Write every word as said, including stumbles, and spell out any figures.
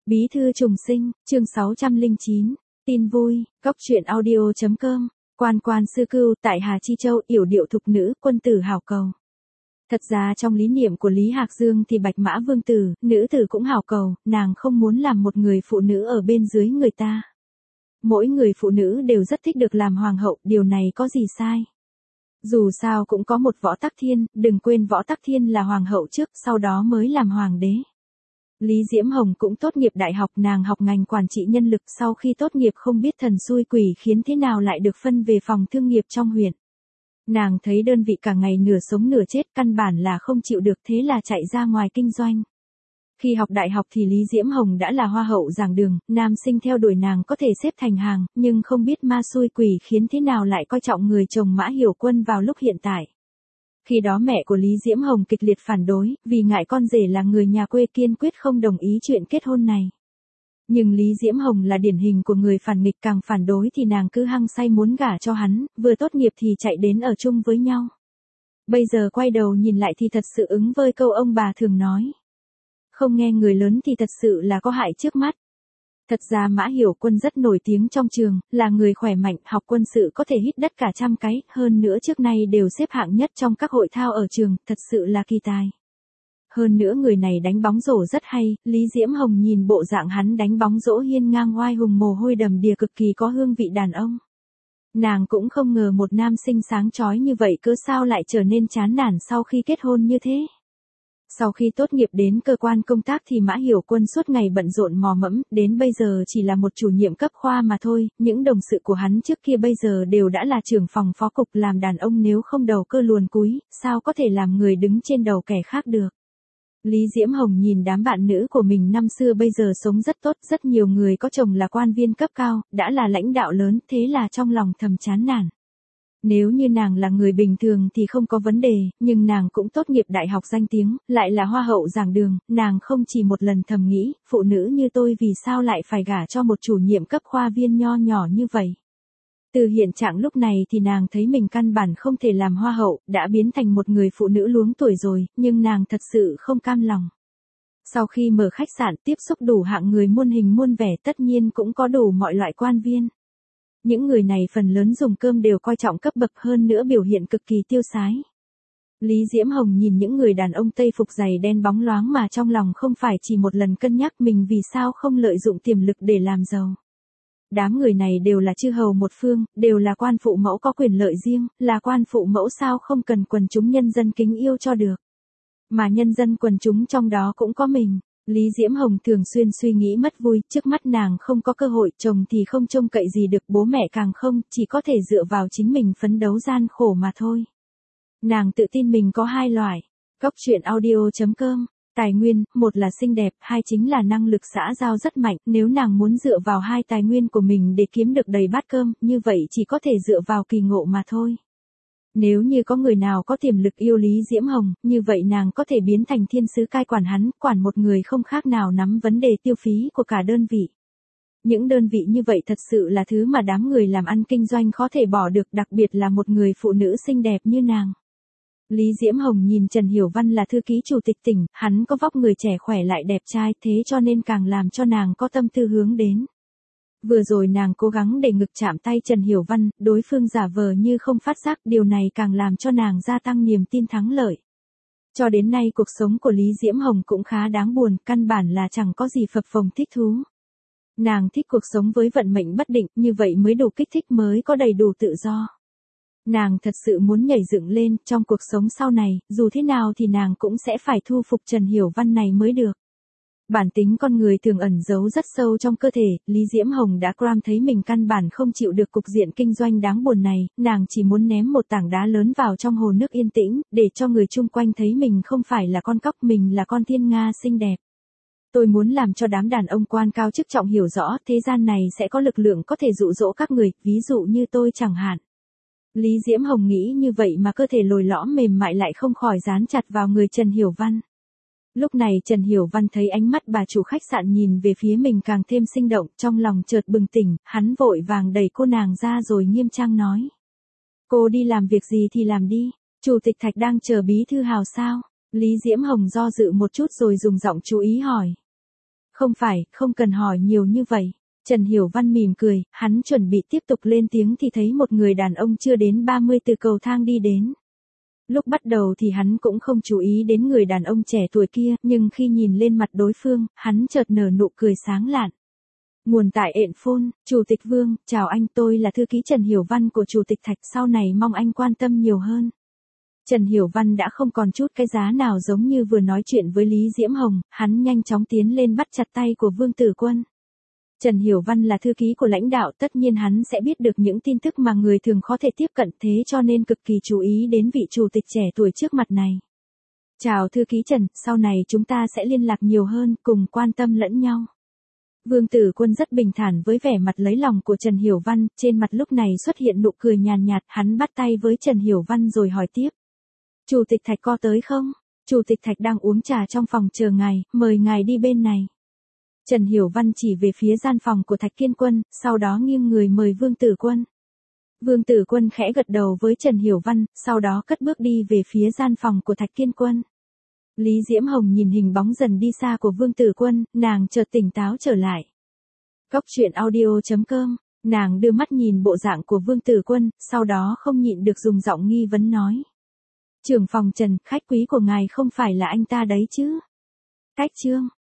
Bí thư trùng sinh, chương sáu trăm lẻ chín, tin vui, góc truyện audio chấm com, quan quan sư cưu tại Hà Chi Châu, yểu điệu thục nữ, quân tử hảo cầu. Thật ra trong lý niệm của Lý Hạc Dương thì bạch mã vương tử, nữ tử cũng hảo cầu, nàng không muốn làm một người phụ nữ ở bên dưới người ta. Mỗi người phụ nữ đều rất thích được làm hoàng hậu, điều này có gì sai. Dù sao cũng có một Võ Tắc Thiên, đừng quên Võ Tắc Thiên là hoàng hậu trước, sau đó mới làm hoàng đế. Lý Diễm Hồng cũng tốt nghiệp đại học, nàng học ngành quản trị nhân lực, sau khi tốt nghiệp không biết thần xui quỷ khiến thế nào lại được phân về phòng thương nghiệp trong huyện. Nàng thấy đơn vị cả ngày nửa sống nửa chết, căn bản là không chịu được, thế là chạy ra ngoài kinh doanh. Khi học đại học thì Lý Diễm Hồng đã là hoa hậu giảng đường, nam sinh theo đuổi nàng có thể xếp thành hàng, nhưng không biết ma xui quỷ khiến thế nào lại coi trọng người chồng Mã Hiểu Quân vào lúc hiện tại. Khi đó mẹ của Lý Diễm Hồng kịch liệt phản đối, vì ngại con rể là người nhà quê kiên quyết không đồng ý chuyện kết hôn này. Nhưng Lý Diễm Hồng là điển hình của người phản nghịch, càng phản đối thì nàng cứ hăng say muốn gả cho hắn, vừa tốt nghiệp thì chạy đến ở chung với nhau. Bây giờ quay đầu nhìn lại thì thật sự ứng với câu ông bà thường nói. Không nghe người lớn thì thật sự là có hại trước mắt. Thật ra Mã Hiểu Quân rất nổi tiếng trong trường, là người khỏe mạnh, học quân sự có thể hít đất cả trăm cái, hơn nữa trước nay đều xếp hạng nhất trong các hội thao ở trường, thật sự là kỳ tài. Hơn nữa người này đánh bóng rổ rất hay, Lý Diễm Hồng nhìn bộ dạng hắn đánh bóng rổ hiên ngang oai hùng, mồ hôi đầm đìa, cực kỳ có hương vị đàn ông. Nàng cũng không ngờ một nam sinh sáng chói như vậy cớ sao lại trở nên chán nản sau khi kết hôn như thế. Sau khi tốt nghiệp đến cơ quan công tác thì Mã Hiểu Quân suốt ngày bận rộn mò mẫm, đến bây giờ chỉ là một chủ nhiệm cấp khoa mà thôi, những đồng sự của hắn trước kia bây giờ đều đã là trưởng phòng phó cục, làm đàn ông nếu không đầu cơ luồn cúi, sao có thể làm người đứng trên đầu kẻ khác được. Lý Diễm Hồng nhìn đám bạn nữ của mình năm xưa bây giờ sống rất tốt, rất nhiều người có chồng là quan viên cấp cao, đã là lãnh đạo lớn, thế là trong lòng thầm chán nản. Nếu như nàng là người bình thường thì không có vấn đề, nhưng nàng cũng tốt nghiệp đại học danh tiếng, lại là hoa hậu giảng đường, nàng không chỉ một lần thầm nghĩ, phụ nữ như tôi vì sao lại phải gả cho một chủ nhiệm cấp khoa viên nho nhỏ như vậy. Từ hiện trạng lúc này thì nàng thấy mình căn bản không thể làm hoa hậu, đã biến thành một người phụ nữ luống tuổi rồi, nhưng nàng thật sự không cam lòng. Sau khi mở khách sạn tiếp xúc đủ hạng người muôn hình muôn vẻ, tất nhiên cũng có đủ mọi loại quan viên. Những người này phần lớn dùng cơm đều coi trọng cấp bậc, hơn nữa biểu hiện cực kỳ tiêu sái. Lý Diễm Hồng nhìn những người đàn ông Tây phục giày đen bóng loáng mà trong lòng không phải chỉ một lần cân nhắc mình vì sao không lợi dụng tiềm lực để làm giàu. Đám người này đều là chư hầu một phương, đều là quan phụ mẫu có quyền lợi riêng, là quan phụ mẫu sao không cần quần chúng nhân dân kính yêu cho được. Mà nhân dân quần chúng trong đó cũng có mình. Lý Diễm Hồng thường xuyên suy nghĩ mất vui, trước mắt nàng không có cơ hội, chồng thì không trông cậy gì được, bố mẹ càng không, chỉ có thể dựa vào chính mình phấn đấu gian khổ mà thôi. Nàng tự tin mình có hai loại. Góc truyện audio chấm com, tài nguyên, một là xinh đẹp, hai chính là năng lực xã giao rất mạnh, nếu nàng muốn dựa vào hai tài nguyên của mình để kiếm được đầy bát cơm, như vậy chỉ có thể dựa vào kỳ ngộ mà thôi. Nếu như có người nào có tiềm lực yêu Lý Diễm Hồng, như vậy nàng có thể biến thành thiên sứ cai quản hắn, quản một người không khác nào nắm vấn đề tiêu phí của cả đơn vị. Những đơn vị như vậy thật sự là thứ mà đám người làm ăn kinh doanh khó thể bỏ được, đặc biệt là một người phụ nữ xinh đẹp như nàng. Lý Diễm Hồng nhìn Trần Hiểu Văn là thư ký chủ tịch tỉnh, hắn có vóc người trẻ khỏe lại đẹp trai, thế cho nên càng làm cho nàng có tâm tư hướng đến. Vừa rồi nàng cố gắng để ngực chạm tay Trần Hiểu Văn, đối phương giả vờ như không phát giác, điều này càng làm cho nàng gia tăng niềm tin thắng lợi. Cho đến nay cuộc sống của Lý Diễm Hồng cũng khá đáng buồn, căn bản là chẳng có gì phập phồng thích thú. Nàng thích cuộc sống với vận mệnh bất định, như vậy mới đủ kích thích, mới có đầy đủ tự do. Nàng thật sự muốn nhảy dựng lên, trong cuộc sống sau này, dù thế nào thì nàng cũng sẽ phải thu phục Trần Hiểu Văn này mới được. Bản tính con người thường ẩn giấu rất sâu trong cơ thể, Lý Diễm Hồng đã cram thấy mình căn bản không chịu được cục diện kinh doanh đáng buồn này, nàng chỉ muốn ném một tảng đá lớn vào trong hồ nước yên tĩnh, để cho người chung quanh thấy mình không phải là con cóc, mình là con thiên nga xinh đẹp. Tôi muốn làm cho đám đàn ông quan cao chức trọng hiểu rõ, thế gian này sẽ có lực lượng có thể dụ dỗ các người, ví dụ như tôi chẳng hạn. Lý Diễm Hồng nghĩ như vậy mà cơ thể lồi lõm mềm mại lại không khỏi dán chặt vào người Trần Hiểu Văn. Lúc này Trần Hiểu Văn thấy ánh mắt bà chủ khách sạn nhìn về phía mình càng thêm sinh động, trong lòng chợt bừng tỉnh, hắn vội vàng đẩy cô nàng ra rồi nghiêm trang nói. Cô đi làm việc gì thì làm đi, Chủ tịch Thạch đang chờ bí thư Hào sao? Lý Diễm Hồng do dự một chút rồi dùng giọng chú ý hỏi. Không phải, không cần hỏi nhiều như vậy. Trần Hiểu Văn mỉm cười, hắn chuẩn bị tiếp tục lên tiếng thì thấy một người đàn ông chưa đến ba mươi từ cầu thang đi đến. Lúc bắt đầu thì hắn cũng không chú ý đến người đàn ông trẻ tuổi kia, nhưng khi nhìn lên mặt đối phương, hắn chợt nở nụ cười sáng lạn. Nguồn tại ện phôn, Chủ tịch Vương, chào anh, tôi là thư ký Trần Hiểu Văn của Chủ tịch Thạch, sau này mong anh quan tâm nhiều hơn. Trần Hiểu Văn đã không còn chút cái giá nào giống như vừa nói chuyện với Lý Diễm Hồng, hắn nhanh chóng tiến lên bắt chặt tay của Vương Tử Quân. Trần Hiểu Văn là thư ký của lãnh đạo, tất nhiên hắn sẽ biết được những tin tức mà người thường khó thể tiếp cận, thế cho nên cực kỳ chú ý đến vị chủ tịch trẻ tuổi trước mặt này. Chào thư ký Trần, sau này chúng ta sẽ liên lạc nhiều hơn, cùng quan tâm lẫn nhau. Vương Tử Quân rất bình thản với vẻ mặt lấy lòng của Trần Hiểu Văn, trên mặt lúc này xuất hiện nụ cười nhàn nhạt, hắn bắt tay với Trần Hiểu Văn rồi hỏi tiếp. Chủ tịch Thạch có tới không? Chủ tịch Thạch đang uống trà trong phòng chờ ngài, mời ngài đi bên này. Trần Hiểu Văn chỉ về phía gian phòng của Thạch Kiên Quân, sau đó nghiêng người mời Vương Tử Quân. Vương Tử Quân khẽ gật đầu với Trần Hiểu Văn, sau đó cất bước đi về phía gian phòng của Thạch Kiên Quân. Lý Diễm Hồng nhìn hình bóng dần đi xa của Vương Tử Quân, nàng chợt tỉnh táo trở lại. Cóc truyện audio chấm com, nàng đưa mắt nhìn bộ dạng của Vương Tử Quân, sau đó không nhịn được dùng giọng nghi vấn nói. Trưởng phòng Trần, khách quý của ngài không phải là anh ta đấy chứ? Cách Trương,